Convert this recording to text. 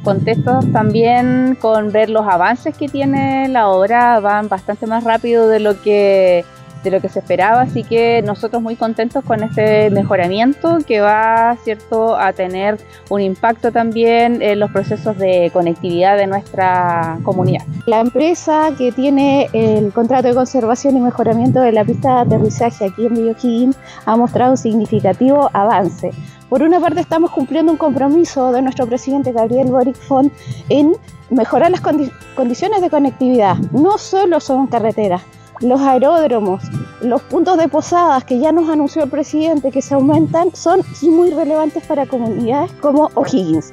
contentos también con ver los avances que tiene la obra, van bastante más rápido de lo que se esperaba, así que nosotros muy contentos con este mejoramiento que va, ¿cierto?, a tener un impacto también en los procesos de conectividad de nuestra comunidad. La empresa que tiene el contrato de conservación y mejoramiento de la pista de aterrizaje aquí en Villa O'Higgins ha mostrado un significativo avance. Por una parte, estamos cumpliendo un compromiso de nuestro presidente Gabriel Boric Font en mejorar las condiciones de conectividad. No solo son carreteras, los aeródromos, los puntos de posadas que ya nos anunció el presidente que se aumentan son muy relevantes para comunidades como O'Higgins.